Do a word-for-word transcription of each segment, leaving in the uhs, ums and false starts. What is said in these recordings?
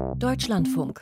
Deutschlandfunk.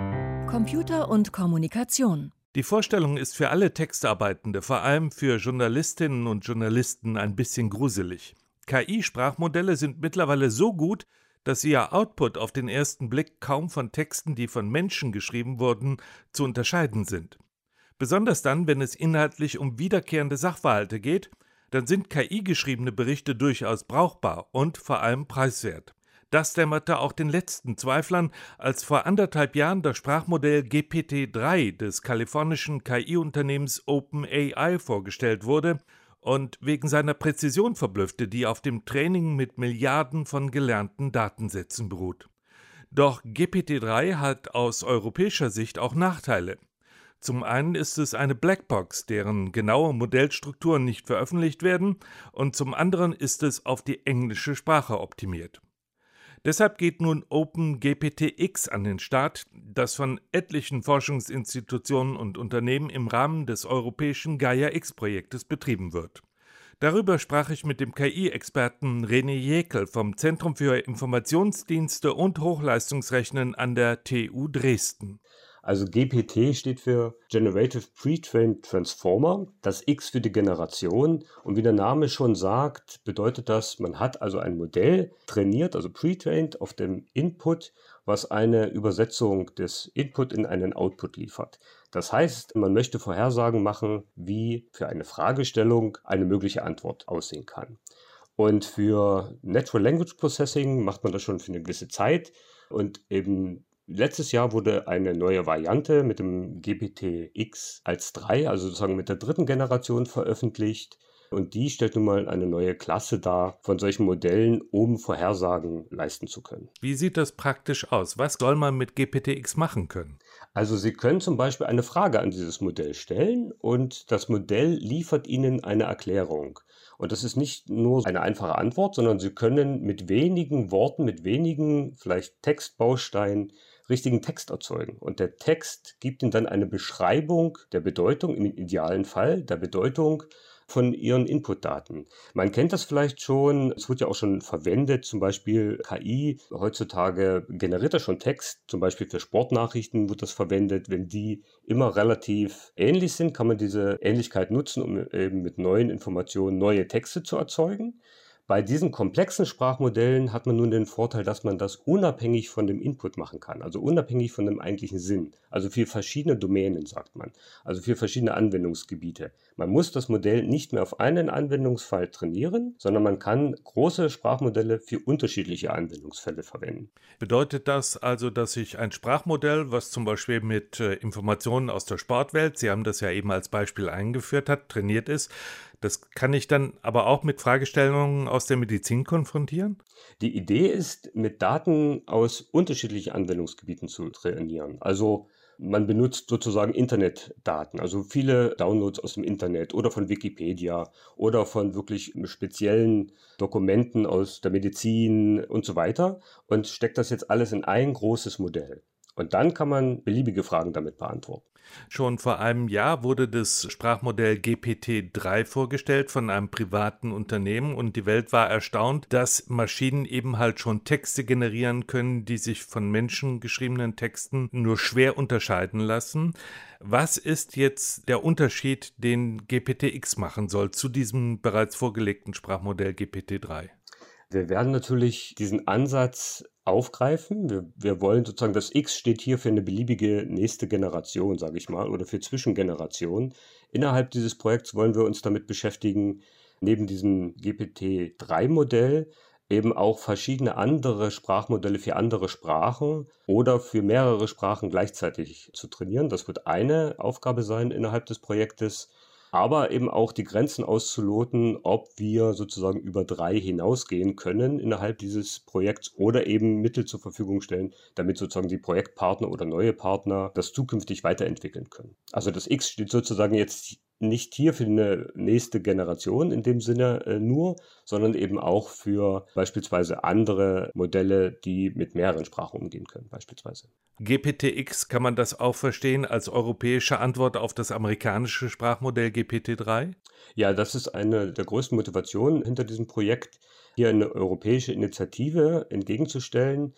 Computer und Kommunikation. Die Vorstellung ist für alle Textarbeitende, vor allem für Journalistinnen und Journalisten, ein bisschen gruselig. K I-Sprachmodelle sind mittlerweile so gut, dass sie ihr Output auf den ersten Blick kaum von Texten, die von Menschen geschrieben wurden, zu unterscheiden sind. Besonders dann, wenn es inhaltlich um wiederkehrende Sachverhalte geht, dann sind K I-geschriebene Berichte durchaus brauchbar und vor allem preiswert. Das dämmerte auch den letzten Zweiflern, als vor anderthalb Jahren das Sprachmodell G P T drei des kalifornischen K I-Unternehmens OpenAI vorgestellt wurde und wegen seiner Präzision verblüffte, die auf dem Training mit Milliarden von gelernten Datensätzen beruht. Doch G P T drei hat aus europäischer Sicht auch Nachteile. Zum einen ist es eine Blackbox, deren genaue Modellstrukturen nicht veröffentlicht werden, und zum anderen ist es auf die englische Sprache optimiert. Deshalb geht nun OpenGPT-X an den Start, das von etlichen Forschungsinstitutionen und Unternehmen im Rahmen des europäischen Gaia-X-Projektes betrieben wird. Darüber sprach ich mit dem K I-Experten René Jäkel vom Zentrum für Informationsdienste und Hochleistungsrechnen an der T U Dresden. Also G P T steht für Generative Pre-trained Transformer, das X für die Generation. Und wie der Name schon sagt, bedeutet das, man hat also ein Modell trainiert, also pre-trained auf dem Input, was eine Übersetzung des Input in einen Output liefert. Das heißt, man möchte Vorhersagen machen, wie für eine Fragestellung eine mögliche Antwort aussehen kann. Und für Natural Language Processing macht man das schon für eine gewisse Zeit und eben letztes Jahr wurde eine neue Variante mit dem G P T X als drei, also sozusagen mit der dritten Generation veröffentlicht. Und die stellt nun mal eine neue Klasse dar von solchen Modellen, um Vorhersagen leisten zu können. Wie sieht das praktisch aus? Was soll man mit G P T X machen können? Also Sie können zum Beispiel eine Frage an dieses Modell stellen und das Modell liefert Ihnen eine Erklärung. Und das ist nicht nur eine einfache Antwort, sondern Sie können mit wenigen Worten, mit wenigen vielleicht Textbausteinen richtigen Text erzeugen. Und der Text gibt Ihnen dann eine Beschreibung der Bedeutung, im idealen Fall der Bedeutung von Ihren Inputdaten. Man kennt das vielleicht schon, es wird ja auch schon verwendet, zum Beispiel K I. Heutzutage generiert er schon Text, zum Beispiel für Sportnachrichten wird das verwendet. Wenn die immer relativ ähnlich sind, kann man diese Ähnlichkeit nutzen, um eben mit neuen Informationen neue Texte zu erzeugen. Bei diesen komplexen Sprachmodellen hat man nun den Vorteil, dass man das unabhängig von dem Input machen kann, also unabhängig von dem eigentlichen Sinn. Also für verschiedene Domänen, sagt man, also für verschiedene Anwendungsgebiete. Man muss das Modell nicht mehr auf einen Anwendungsfall trainieren, sondern man kann große Sprachmodelle für unterschiedliche Anwendungsfälle verwenden. Bedeutet das also, dass ich ein Sprachmodell, was zum Beispiel mit äh, Informationen aus der Sportwelt, Sie haben das ja eben als Beispiel eingeführt hat, trainiert ist, das kann ich dann aber auch mit Fragestellungen aus der Medizin konfrontieren? Die Idee ist, mit Daten aus unterschiedlichen Anwendungsgebieten zu trainieren. Also man benutzt sozusagen Internetdaten, also viele Downloads aus dem Internet oder von Wikipedia oder von wirklich speziellen Dokumenten aus der Medizin und so weiter und steckt das jetzt alles in ein großes Modell. Und dann kann man beliebige Fragen damit beantworten. Schon vor einem Jahr wurde das Sprachmodell G P T drei vorgestellt von einem privaten Unternehmen und die Welt war erstaunt, dass Maschinen eben halt schon Texte generieren können, die sich von menschengeschriebenen Texten nur schwer unterscheiden lassen. Was ist jetzt der Unterschied, den G P T X machen soll zu diesem bereits vorgelegten Sprachmodell G P T drei? Wir werden natürlich diesen Ansatz aufgreifen. Wir, wir wollen sozusagen, das X steht hier für eine beliebige nächste Generation, sage ich mal, oder für Zwischengenerationen. Innerhalb dieses Projekts wollen wir uns damit beschäftigen, neben diesem G P T drei Modell eben auch verschiedene andere Sprachmodelle für andere Sprachen oder für mehrere Sprachen gleichzeitig zu trainieren. Das wird eine Aufgabe sein innerhalb des Projektes. Aber eben auch die Grenzen auszuloten, ob wir sozusagen über drei hinausgehen können innerhalb dieses Projekts oder eben Mittel zur Verfügung stellen, damit sozusagen die Projektpartner oder neue Partner das zukünftig weiterentwickeln können. Also das X steht sozusagen jetzt nicht hier für eine nächste Generation in dem Sinne äh, nur, sondern eben auch für beispielsweise andere Modelle, die mit mehreren Sprachen umgehen können beispielsweise. G P T X, kann man das auch verstehen als europäische Antwort auf das amerikanische Sprachmodell G P T drei? Ja, das ist eine der größten Motivationen hinter diesem Projekt, hier eine europäische Initiative entgegenzustellen.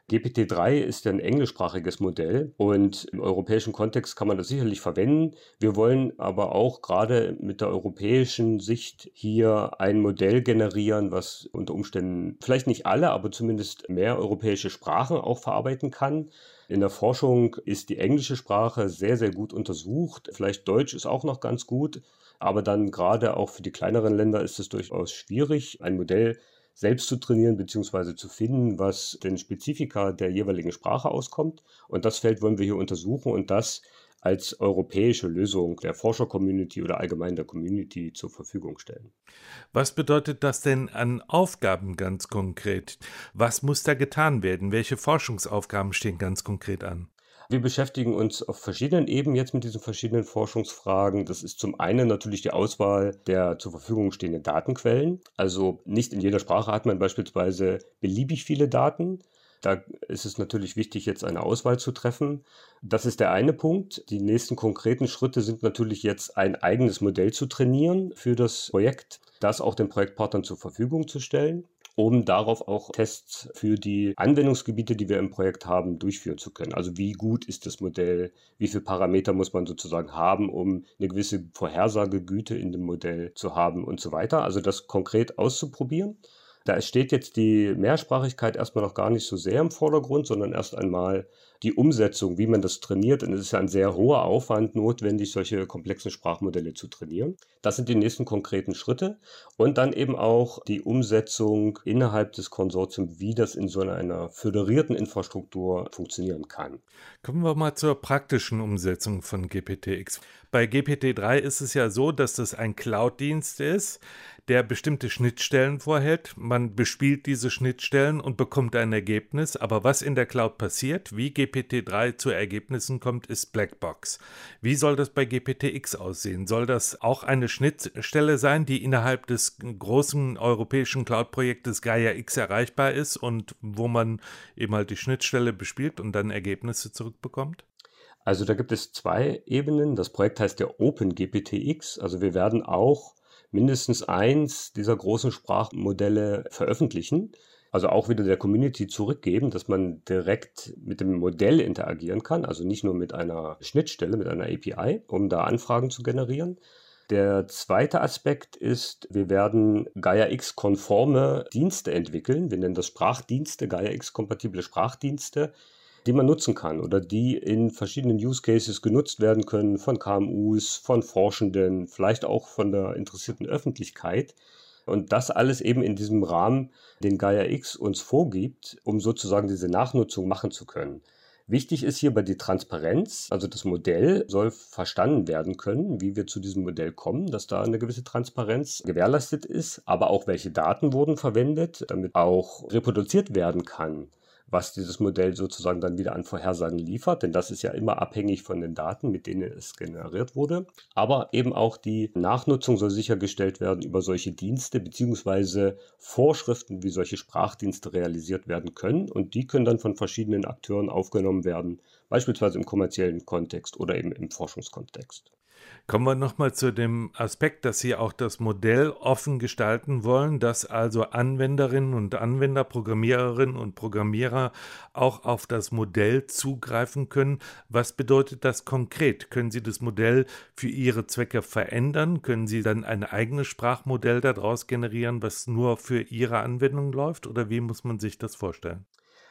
G P T drei ist ja ein englischsprachiges Modell und im europäischen Kontext kann man das sicherlich verwenden. Wir wollen aber auch gerade mit der europäischen Sicht hier ein Modell generieren, was unter Umständen vielleicht nicht alle, aber zumindest mehr europäische Sprachen auch verarbeiten kann. In der Forschung ist die englische Sprache sehr, sehr gut untersucht. Vielleicht Deutsch ist auch noch ganz gut, aber dann gerade auch für die kleineren Länder ist es durchaus schwierig, ein Modell selbst zu trainieren bzw. zu finden, was den Spezifika der jeweiligen Sprache auskommt. Und das Feld wollen wir hier untersuchen und das als europäische Lösung der Forscher-Community oder allgemein der Community zur Verfügung stellen. Was bedeutet das denn an Aufgaben ganz konkret? Was muss da getan werden? Welche Forschungsaufgaben stehen ganz konkret an? Wir beschäftigen uns auf verschiedenen Ebenen jetzt mit diesen verschiedenen Forschungsfragen. Das ist zum einen natürlich die Auswahl der zur Verfügung stehenden Datenquellen. Also nicht in jeder Sprache hat man beispielsweise beliebig viele Daten. Da ist es natürlich wichtig, jetzt eine Auswahl zu treffen. Das ist der eine Punkt. Die nächsten konkreten Schritte sind natürlich jetzt ein eigenes Modell zu trainieren für das Projekt, das auch den Projektpartnern zur Verfügung zu stellen, um darauf auch Tests für die Anwendungsgebiete, die wir im Projekt haben, durchführen zu können. Also wie gut ist das Modell, wie viele Parameter muss man sozusagen haben, um eine gewisse Vorhersagegüte in dem Modell zu haben und so weiter. Also das konkret auszuprobieren. Da steht jetzt die Mehrsprachigkeit erstmal noch gar nicht so sehr im Vordergrund, sondern erst einmal die Umsetzung, wie man das trainiert. Und es ist ja ein sehr hoher Aufwand notwendig, solche komplexen Sprachmodelle zu trainieren. Das sind die nächsten konkreten Schritte. Und dann eben auch die Umsetzung innerhalb des Konsortiums, wie das in so einer föderierten Infrastruktur funktionieren kann. Kommen wir mal zur praktischen Umsetzung von G P T X. Bei G P T drei ist es ja so, dass das ein Cloud-Dienst ist, der bestimmte Schnittstellen vorhält. Man bespielt diese Schnittstellen und bekommt ein Ergebnis. Aber was in der Cloud passiert, wie G P T drei zu Ergebnissen kommt, ist Blackbox. Wie soll das bei G P T X aussehen? Soll das auch eine Schnittstelle sein, die innerhalb des großen europäischen Cloud-Projektes Gaia X erreichbar ist und wo man eben halt die Schnittstelle bespielt und dann Ergebnisse zurückbekommt? Also da gibt es zwei Ebenen. Das Projekt heißt ja OpenGPTX. Also wir werden auch mindestens eins dieser großen Sprachmodelle veröffentlichen. Also auch wieder der Community zurückgeben, dass man direkt mit dem Modell interagieren kann. Also nicht nur mit einer Schnittstelle, mit einer A P I, um da Anfragen zu generieren. Der zweite Aspekt ist, wir werden Gaia X-konforme Dienste entwickeln. Wir nennen das Sprachdienste, Gaia X-kompatible Sprachdienste, die man nutzen kann oder die in verschiedenen Use Cases genutzt werden können von K M Us, von Forschenden, vielleicht auch von der interessierten Öffentlichkeit. Und das alles eben in diesem Rahmen, den Gaia X uns vorgibt, um sozusagen diese Nachnutzung machen zu können. Wichtig ist hierbei die Transparenz, also das Modell soll verstanden werden können, wie wir zu diesem Modell kommen, dass da eine gewisse Transparenz gewährleistet ist, aber auch welche Daten wurden verwendet, damit auch reproduziert werden kann, was dieses Modell sozusagen dann wieder an Vorhersagen liefert, denn das ist ja immer abhängig von den Daten, mit denen es generiert wurde. Aber eben auch die Nachnutzung soll sichergestellt werden über solche Dienste bzw. Vorschriften, wie solche Sprachdienste realisiert werden können. Und die können dann von verschiedenen Akteuren aufgenommen werden, beispielsweise im kommerziellen Kontext oder eben im Forschungskontext. Kommen wir nochmal zu dem Aspekt, dass Sie auch das Modell offen gestalten wollen, dass also Anwenderinnen und Anwender, Programmiererinnen und Programmierer auch auf das Modell zugreifen können. Was bedeutet das konkret? Können Sie das Modell für Ihre Zwecke verändern? Können Sie dann ein eigenes Sprachmodell daraus generieren, was nur für Ihre Anwendung läuft? Oder wie muss man sich das vorstellen?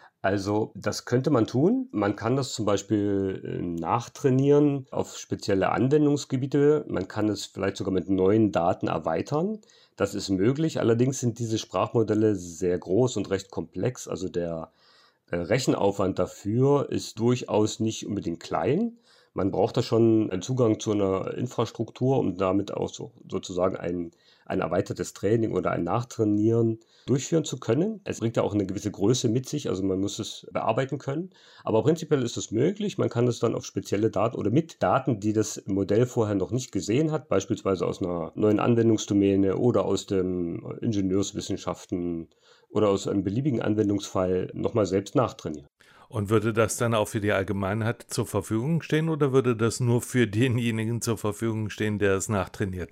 Also das könnte man tun. Man kann das zum Beispiel äh, nachtrainieren auf spezielle Anwendungsgebiete. Man kann es vielleicht sogar mit neuen Daten erweitern. Das ist möglich. Allerdings sind diese Sprachmodelle sehr groß und recht komplex. Also der äh, Rechenaufwand dafür ist durchaus nicht unbedingt klein. Man braucht da schon einen Zugang zu einer Infrastruktur, um damit auch so, sozusagen ein, ein erweitertes Training oder ein Nachtrainieren durchführen zu können. Es bringt ja auch eine gewisse Größe mit sich, also man muss es bearbeiten können. Aber prinzipiell ist es möglich. Man kann es dann auf spezielle Daten oder mit Daten, die das Modell vorher noch nicht gesehen hat, beispielsweise aus einer neuen Anwendungsdomäne oder aus den Ingenieurswissenschaften oder aus einem beliebigen Anwendungsfall nochmal selbst nachtrainieren. Und würde das dann auch für die Allgemeinheit zur Verfügung stehen oder würde das nur für denjenigen zur Verfügung stehen, der es nachtrainiert hat?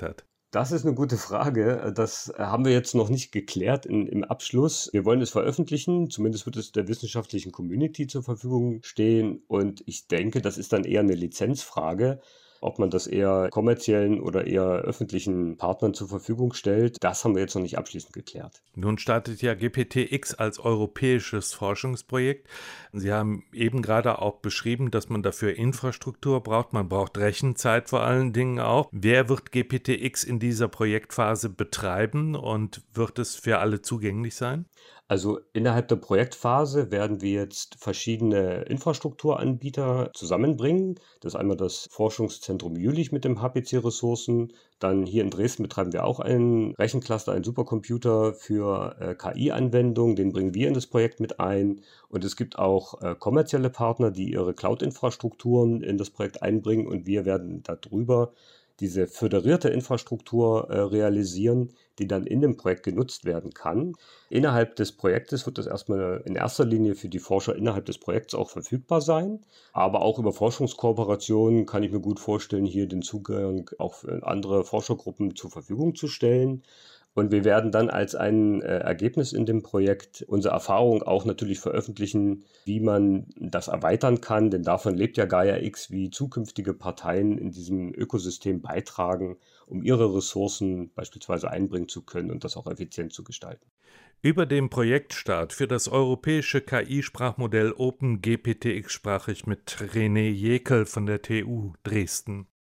Das ist eine gute Frage. Das äh, haben wir jetzt noch nicht geklärt in im Abschluss. Wir wollen es veröffentlichen, zumindest wird es der wissenschaftlichen Community zur Verfügung stehen und ich denke, das ist dann eher eine Lizenzfrage, ob man das eher kommerziellen oder eher öffentlichen Partnern zur Verfügung stellt. Das haben wir jetzt noch nicht abschließend geklärt. Nun startet ja G P T X als europäisches Forschungsprojekt. Sie haben eben gerade auch beschrieben, dass man dafür Infrastruktur braucht. Man braucht Rechenzeit vor allen Dingen auch. Wer wird G P T X in dieser Projektphase betreiben und wird es für alle zugänglich sein? Also innerhalb der Projektphase werden wir jetzt verschiedene Infrastrukturanbieter zusammenbringen. Das ist einmal das Forschungszentrum Jülich mit dem H P C-Ressourcen. Dann hier in Dresden betreiben wir auch einen Rechencluster, einen Supercomputer für äh, K I-Anwendungen. Den bringen wir in das Projekt mit ein. Und es gibt auch äh, kommerzielle Partner, die ihre Cloud-Infrastrukturen in das Projekt einbringen. Und wir werden darüber diese föderierte Infrastruktur äh, realisieren, die dann in dem Projekt genutzt werden kann. Innerhalb des Projektes wird das erstmal in erster Linie für die Forscher innerhalb des Projekts auch verfügbar sein. Aber auch über Forschungskooperationen kann ich mir gut vorstellen, hier den Zugang auch für andere Forschergruppen zur Verfügung zu stellen. Und wir werden dann als ein äh, Ergebnis in dem Projekt unsere Erfahrung auch natürlich veröffentlichen, wie man das erweitern kann, denn davon lebt ja Gaia X, wie zukünftige Parteien in diesem Ökosystem beitragen, um ihre Ressourcen beispielsweise einbringen zu können und das auch effizient zu gestalten. Über dem Projektstart für das europäische K I-Sprachmodell OpenGPTX sprach ich mit René Jekel von der T U Dresden.